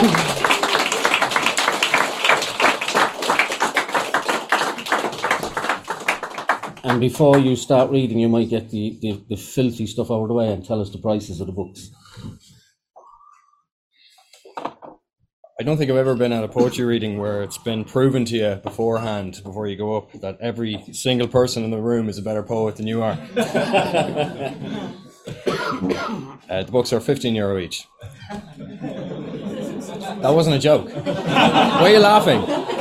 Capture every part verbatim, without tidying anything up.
And before you start reading, you might get the, the, the filthy stuff out of the way and tell us the prices of the books. I don't think I've ever been at a poetry reading where it's been proven to you beforehand, before you go up, that every single person in the room is a better poet than you are. uh, the books are fifteen euro each. That wasn't a joke. Why are you laughing?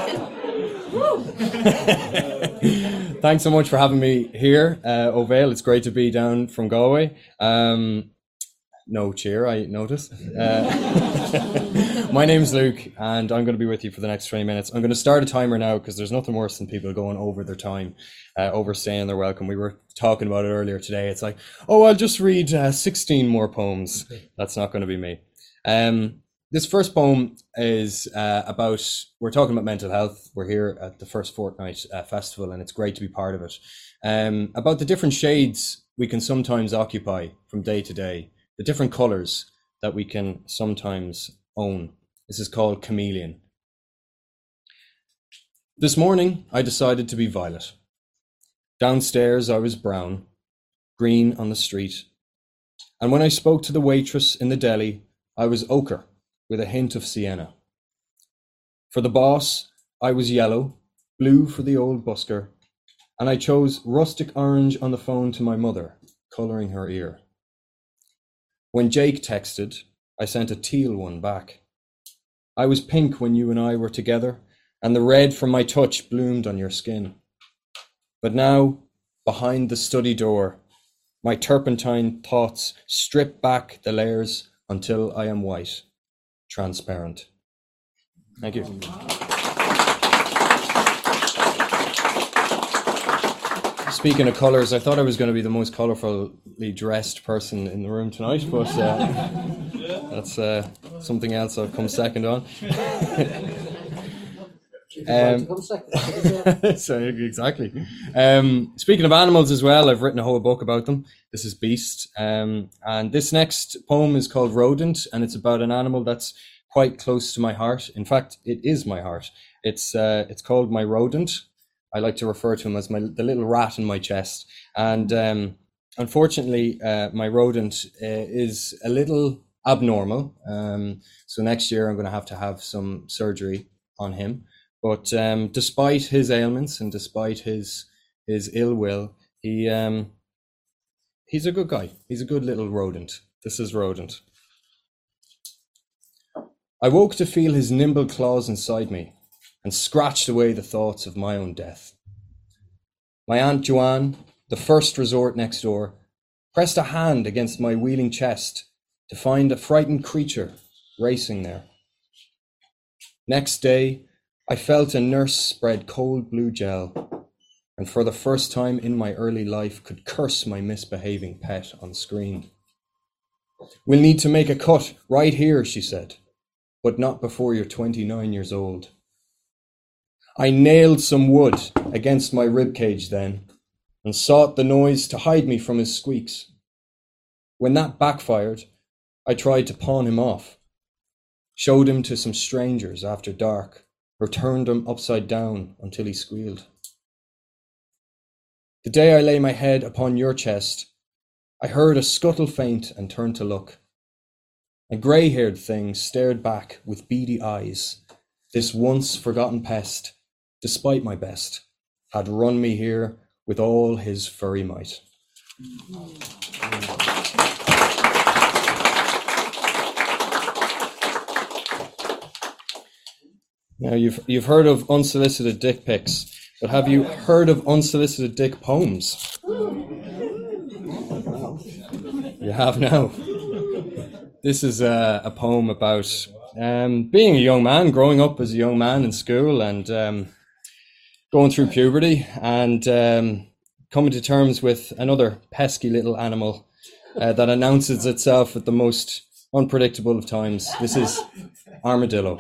Thanks so much for having me here, uh, Ovale. It's great to be down from Galway. Um, no cheer, I notice. Uh, my name's Luke, and I'm going to be with you for the next twenty minutes. I'm going to start a timer now, because there's nothing worse than people going over their time, uh, overstaying their welcome. We were talking about it earlier today. It's like, oh, I'll just read uh, sixteen more poems. That's not going to be me. Um, This first poem is uh, about, we're talking about mental health. We're here at the First Fortnight uh, Festival, and it's great to be part of it. Um, about the different shades we can sometimes occupy from day to day, the different colours that we can sometimes own. This is called Chameleon. This morning, I decided to be violet. Downstairs, I was brown, green on the street. And when I spoke to the waitress in the deli, I was ochre, with a hint of sienna. For the boss, I was yellow, blue for the old busker, and I chose rustic orange on the phone to my mother, colouring her ear. When Jake texted, I sent a teal one back. I was pink when you and I were together, and the red from my touch bloomed on your skin. But now, behind the study door, my turpentine thoughts strip back the layers until I am white. Transparent. Thank you. Speaking of colours, I thought I was going to be the most colourfully dressed person in the room tonight, but uh, that's uh, something else I've come second on. um, so exactly. Um, speaking of animals as well, I've written a whole book about them. This is Beast, um, and this next poem is called Rodent, and it's about an animal that's quite close to my heart. In fact, it is my heart. It's uh, it's called my rodent. I like to refer to him as my the little rat in my chest. And um, unfortunately, uh, my rodent uh, is a little abnormal. Um, so next year, I'm going to have to have some surgery on him. But um, despite his ailments and despite his his ill will, he um, he's a good guy. He's a good little rodent. This is Rodent. I woke to feel his nimble claws inside me and scratched away the thoughts of my own death. My Aunt Joanne, the first resort next door, pressed a hand against my wheeling chest to find a frightened creature racing there. Next day, I felt a nurse spread cold blue gel, and for the first time in my early life could curse my misbehaving pet on screen. We'll need to make a cut right here, she said, but not before you're twenty-nine years old. I nailed some wood against my ribcage then and sought the noise to hide me from his squeaks. When that backfired, I tried to pawn him off, showed him to some strangers after dark, or turned him upside down until he squealed. The day I lay my head upon your chest, I heard a scuttle faint and turned to look. A grey-haired thing stared back with beady eyes. This once forgotten pest, despite my best, had run me here with all his furry might. Now, you've you've heard of unsolicited dick pics, but have you heard of unsolicited dick poems? You have now. This is a, a poem about um, being a young man, growing up as a young man in school, and um, going through puberty, and um, coming to terms with another pesky little animal uh, that announces itself at the most unpredictable of times. This is Armadillo.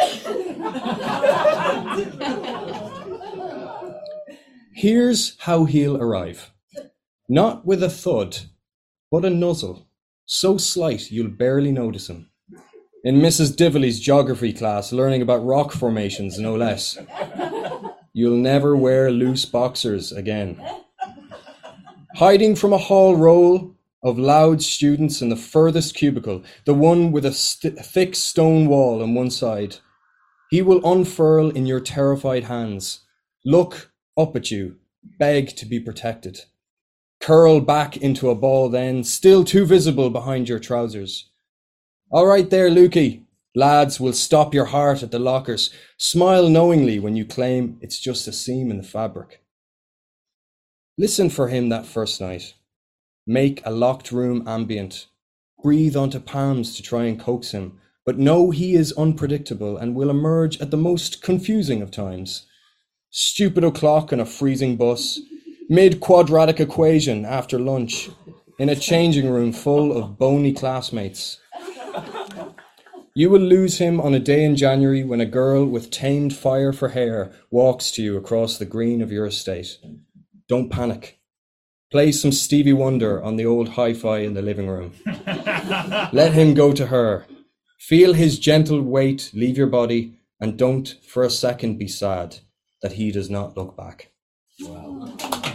Here's how he'll arrive. Not with a thud, but a nuzzle, so slight you'll barely notice him. in Missus Dively's geography class, learning about rock formations, no less. You'll never wear loose boxers again. Hiding from a hall roll of loud students in the furthest cubicle, the one with a st- thick stone wall on one side, he will unfurl in your terrified hands, look up at you, beg to be protected, curl back into a ball then, still too visible behind your trousers. All right there, Lukey. Lads will stop your heart at the lockers. Smile knowingly when you claim it's just a seam in the fabric. Listen for him that first night. Make a locked room ambient. Breathe onto palms to try and coax him. But know he is unpredictable and will emerge at the most confusing of times. Stupid o'clock on a freezing bus. Mid-quadratic equation after lunch. In a changing room full of bony classmates. You will lose him on a day in January when a girl with tamed fire for hair walks to you across the green of your estate. Don't panic. Play some Stevie Wonder on the old hi-fi in the living room. Let him go to her. Feel his gentle weight leave your body, and don't for a second be sad that he does not look back. Wow.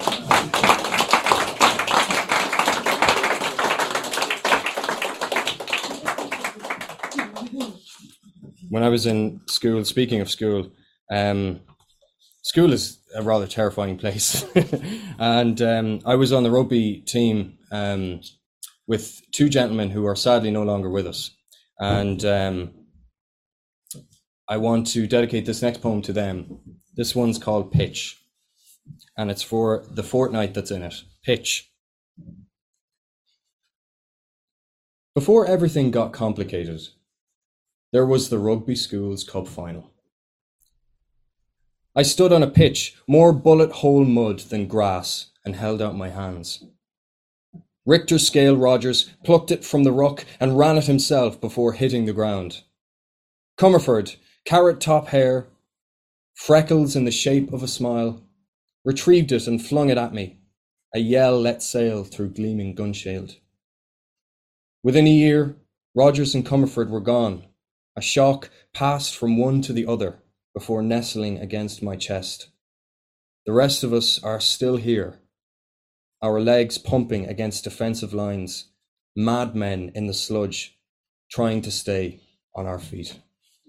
When I was in school, speaking of school, um, school is a rather terrifying place. and um, I was on the rugby team um, with two gentlemen who are sadly no longer with us. And um, I want to dedicate this next poem to them. This one's called Pitch, and it's for the fortnight that's in it. Pitch. Before everything got complicated, there was the rugby school's cup final. I stood on a pitch, more bullet hole mud than grass, and held out my hands. Richter Scale Rogers plucked it from the ruck and ran it himself before hitting the ground. Comerford, carrot top hair, freckles in the shape of a smile, retrieved it and flung it at me. A yell let sail through gleaming gun shield. Within a year, Rogers and Comerford were gone. A shock passed from one to the other before nestling against my chest. The rest of us are still here, our legs pumping against defensive lines, madmen in the sludge, trying to stay on our feet.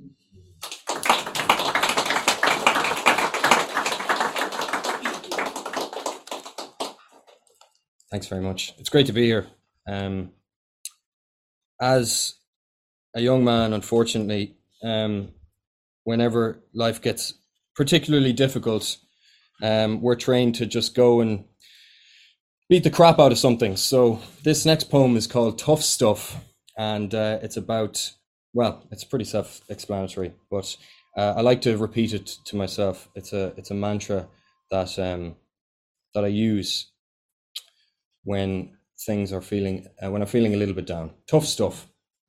Thanks very much. It's great to be here. Um, as a young man, unfortunately, um, whenever life gets particularly difficult, um, we're trained to just go and beat the crap out of something. So this next poem is called Tough Stuff, and uh, it's about, well, it's pretty self-explanatory, but uh, I like to repeat it to myself. It's a it's a mantra that um, that I use when things are feeling uh, when I'm feeling a little bit down. Tough stuff.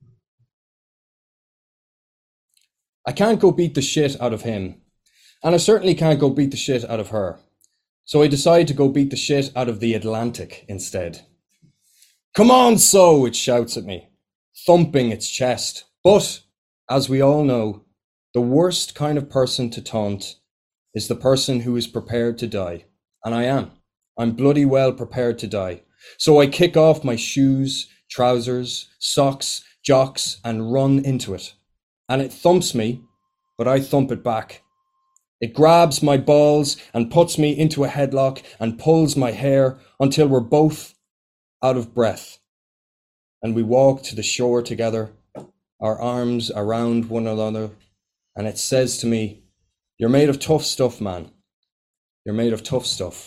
I can't go beat the shit out of him, and I certainly can't go beat the shit out of her. So I decide to go beat the shit out of the Atlantic instead. Come on, so, it shouts at me, thumping its chest. But, as we all know, the worst kind of person to taunt is the person who is prepared to die. And I am. I'm bloody well prepared to die. So I kick off my shoes, trousers, socks, jocks, and run into it. And it thumps me, but I thump it back. It grabs my balls and puts me into a headlock and pulls my hair until we're both out of breath. And we walk to the shore together, our arms around one another, and it says to me, "You're made of tough stuff, man. You're made of tough stuff."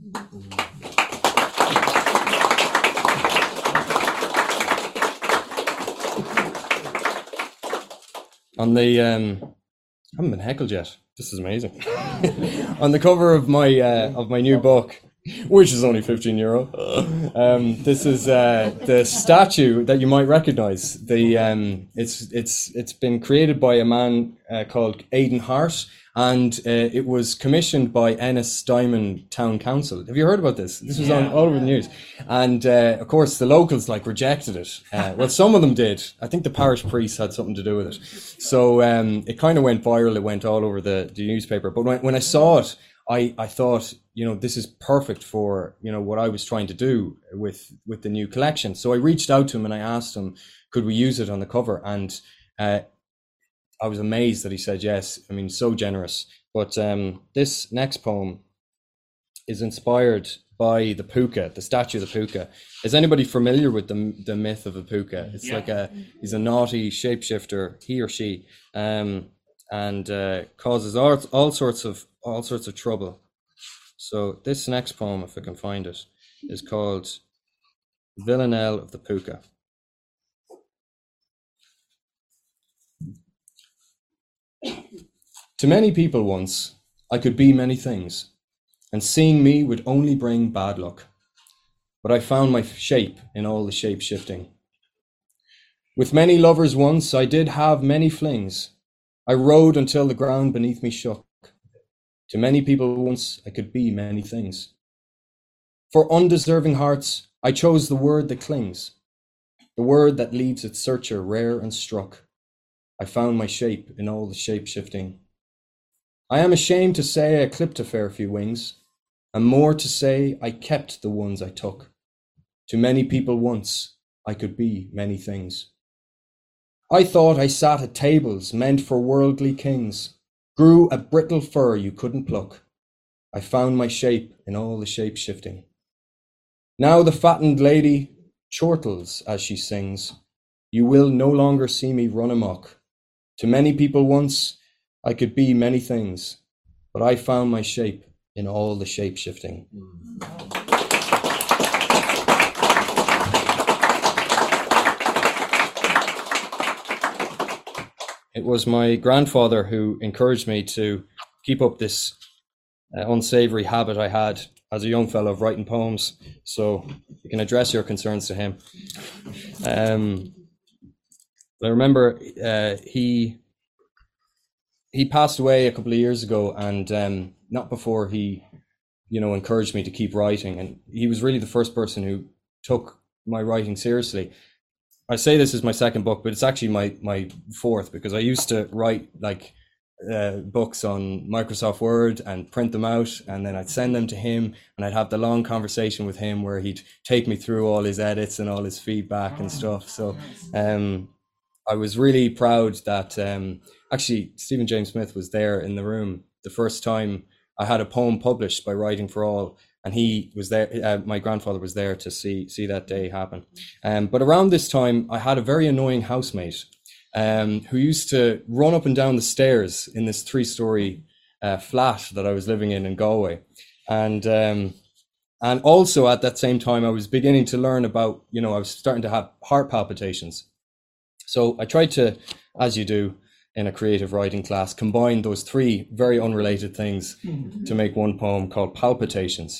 On the, um, I haven't been heckled yet. This is amazing. On the cover of my uh, of my new book, which is only fifteen euro. Um, this is uh, the statue that you might recognize. The um, it's it's it's been created by a man uh, called Aidan Hart, and uh, it was commissioned by Ennis Diamond Town Council. Have you heard about this? This was yeah, on all over the news, and uh, of course the locals like rejected it. Uh, well, some of them did. I think the parish priest had something to do with it. So um, it kind of went viral. It went all over the, the newspaper. But when when I saw it, I, I thought, you know, this is perfect for, you know, what I was trying to do with, with the new collection. So I reached out to him and I asked him, could we use it on the cover? And uh, I was amazed that he said yes. I mean, so generous. But um, this next poem is inspired by the puka, the statue of the puka. Is anybody familiar with the the myth of a puka? It's yeah. like a, he's a naughty shapeshifter, he or she, um, and uh, causes all, all sorts of all sorts of trouble. So this next poem, if I can find it, is called Villanelle of the Puka. To many people once, I could be many things, and seeing me would only bring bad luck. But I found my shape in all the shape shifting. With many lovers once, I did have many flings. I rode until the ground beneath me shook. To many people once, I could be many things. For undeserving hearts, I chose the word that clings, the word that leaves its searcher rare and struck. I found my shape in all the shape shifting. I am ashamed to say I clipped a fair few wings, and more to say I kept the ones I took. To many people once, I could be many things. I thought I sat at tables meant for worldly kings, grew a brittle fur you couldn't pluck. I found my shape in all the shape shifting. Now the fattened lady chortles as she sings. You will no longer see me run amok. To many people once, I could be many things, but I found my shape in all the shape shifting. It was my grandfather who encouraged me to keep up this uh, unsavory habit I had as a young fellow of writing poems. So you can address your concerns to him. Um, I remember uh, he he passed away a couple of years ago, and um, not before he, you know, encouraged me to keep writing. And he was really the first person who took my writing seriously. I say this is my second book, but it's actually my my fourth, because I used to write like uh, books on Microsoft Word and print them out, and then I'd send them to him, and I'd have the long conversation with him where he'd take me through all his edits and all his feedback and stuff. So um, I was really proud that um, actually Stephen James Smith was there in the room the first time I had a poem published by Writing for All. And he was there, uh, my grandfather was there to see see that day happen. Um, but around this time, I had a very annoying housemate um, who used to run up and down the stairs in this three-story uh, flat that I was living in in Galway. And um, and also at that same time, I was beginning to learn about, you know, I was starting to have heart palpitations. So I tried to, as you do in a creative writing class, combine those three very unrelated things to make one poem called Palpitations.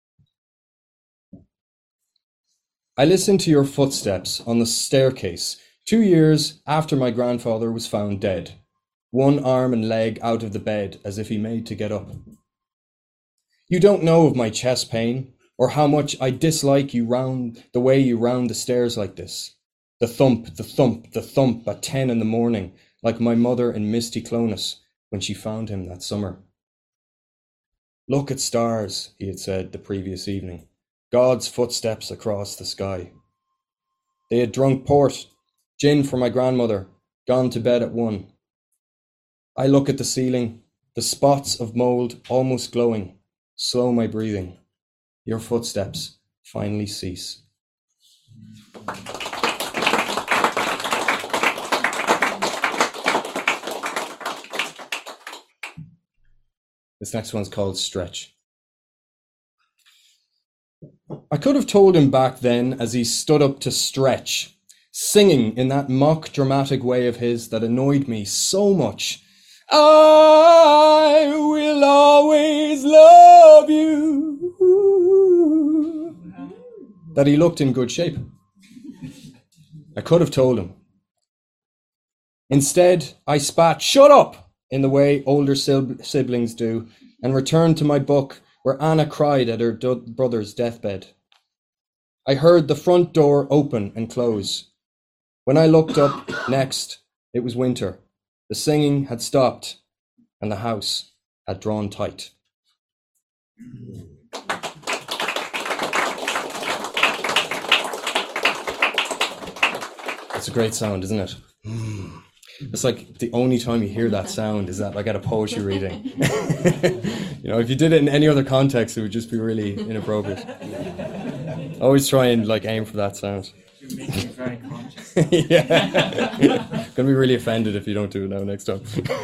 I listened to your footsteps on the staircase two years after my grandfather was found dead, one arm and leg out of the bed as if he made to get up. You don't know of my chest pain or how much I dislike you round the way you round the stairs like this. The thump, the thump, the thump at ten in the morning, like my mother in Misty Clonus when she found him that summer. Look at stars, he had said the previous evening. God's footsteps across the sky. They had drunk port, gin for my grandmother, gone to bed at one. I look at the ceiling, the spots of mould almost glowing, slow my breathing. Your footsteps finally cease. This next one's called Stretch. I could have told him back then as he stood up to stretch, singing in that mock dramatic way of his that annoyed me so much. I will always love you. that he looked in good shape. I could have told him. Instead, I spat "shut up" in the way older siblings do and returned to my book where Anna cried at her brother's deathbed. I heard the front door open and close. When I looked up next, it was winter. The singing had stopped and the house had drawn tight. It's a great sound, isn't it? Mm. It's like the only time you hear that sound is that like at a poetry reading. You know, if you did it in any other context, it would just be really inappropriate. Always try and like aim for that sound. You're making me very conscious. Yeah. Gonna be really offended if you don't do it now next time.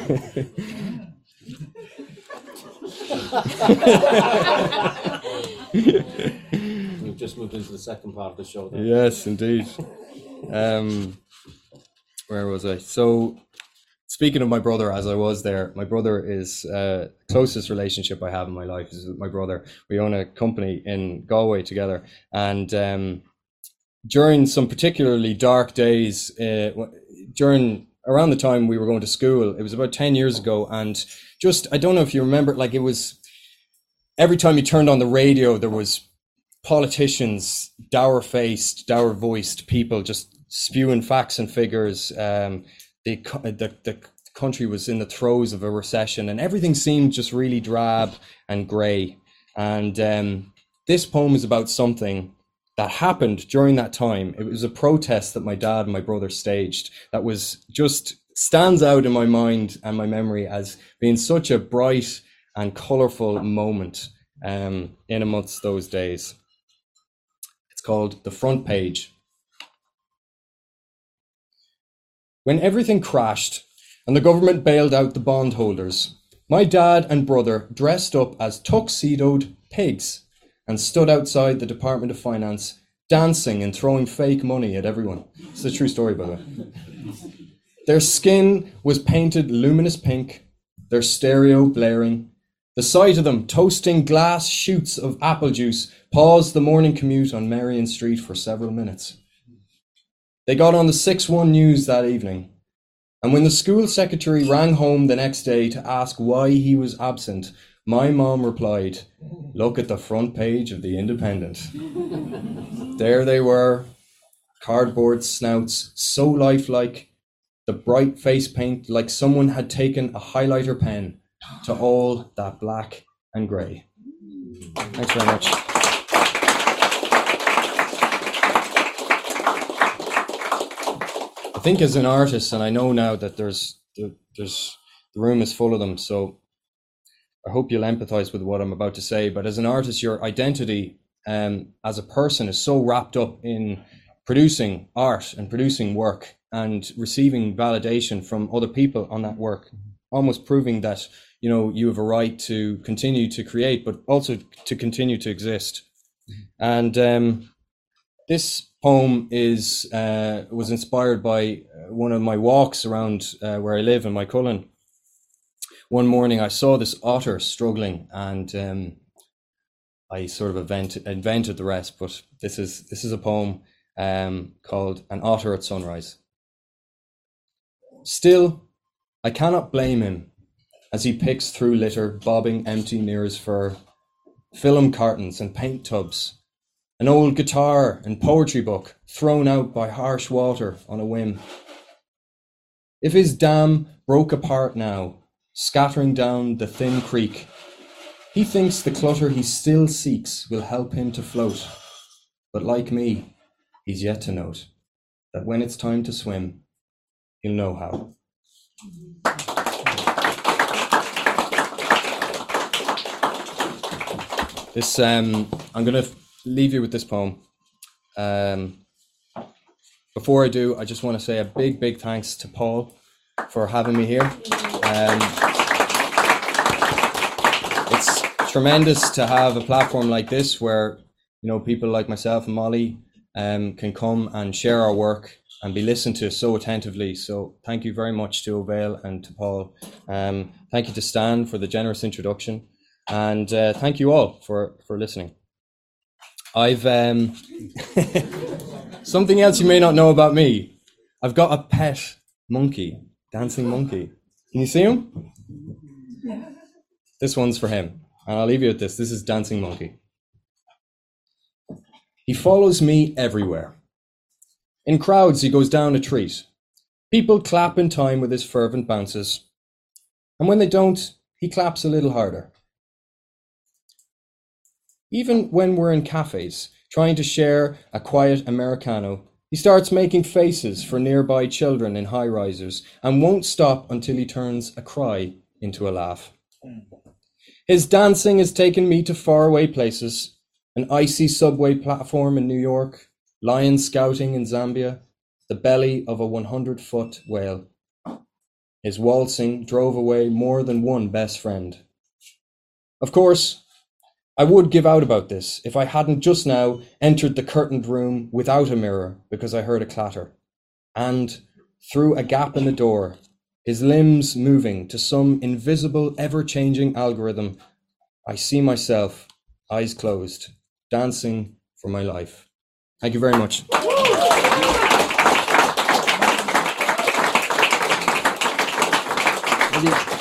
We've just moved into the second part of the show then. Yes, indeed. Um, where was I? So, speaking of my brother, as I was there, my brother is uh, the closest relationship I have in my life is with my brother. We own a company in Galway together, and um, during some particularly dark days, uh, during around the time we were going to school, it was about ten years ago, and just I don't know if you remember, like it was every time you turned on the radio, there was politicians, dour-faced, dour-voiced people just spewing facts and figures. Um, the, the the country was in the throes of a recession, and everything seemed just really drab and grey. And um, this poem is about something that happened during that time. It was a protest that my dad and my brother staged that was just stands out in my mind and my memory as being such a bright and colourful moment um, in amongst those days. It's called The Front Page. When everything crashed and the government bailed out the bondholders, my dad and brother dressed up as tuxedoed pigs and stood outside the Department of Finance dancing and throwing fake money at everyone. It's a true story, by the way. Their skin was painted luminous pink, their stereo blaring. The sight of them toasting glass shoots of apple juice paused the morning commute on Marion Street for several minutes. They got on the six one news that evening, and when the school secretary rang home the next day to ask why he was absent, my mom replied, "Look at the front page of the Independent." There they were, cardboard snouts, so lifelike, the bright face paint like someone had taken a highlighter pen to all that black and grey. Thanks very much. I think as an artist, and I know now that there's there's the room is full of them, so I hope you'll empathize with what I'm about to say, but as an artist, your identity um, as a person is so wrapped up in producing art and producing work and receiving validation from other people on that work, almost proving that, you know, you have a right to continue to create, but also to continue to exist. And um, this poem is uh, was inspired by one of my walks around uh, where I live in my Cullen. One morning I saw this otter struggling, and um, I sort of invented, invented the rest, but this is this is a poem um, called An Otter at Sunrise. Still, I cannot blame him as he picks through litter, bobbing empty near his fur, film cartons and paint tubs, an old guitar and poetry book thrown out by harsh water on a whim. If his dam broke apart now, scattering down the thin creek, he thinks the clutter he still seeks will help him to float. But like me, he's yet to note that when it's time to swim, he'll know how. This, um, I'm going to leave you with this poem. Um, before I do, I just want to say a big, big thanks to Paul for having me here. Um, it's tremendous to have a platform like this where, you know, people like myself and Molly um, can come and share our work and be listened to so attentively. So thank you very much to Ovail and to Paul. Um, thank you to Stan for the generous introduction. And uh, thank you all for, for listening. I've um, something else you may not know about me. I've got a pet monkey, dancing monkey. Can you see him? This one's for him, and I'll leave you with this. This is Dancing Monkey. He follows me everywhere. In crowds, he goes down a treat. People clap in time with his fervent bounces, and when they don't, he claps a little harder. Even when we're in cafes, trying to share a quiet Americano, he starts making faces for nearby children in high-risers and won't stop until he turns a cry into a laugh. His dancing has taken me to faraway places, an icy subway platform in New York, lions scouting in Zambia, the belly of a hundred-foot whale. His waltzing drove away more than one best friend. Of course, I would give out about this if I hadn't just now entered the curtained room without a mirror because I heard a clatter. And through a gap in the door, his limbs moving to some invisible, ever-changing algorithm, I see myself, eyes closed, dancing for my life. Thank you very much. Will you-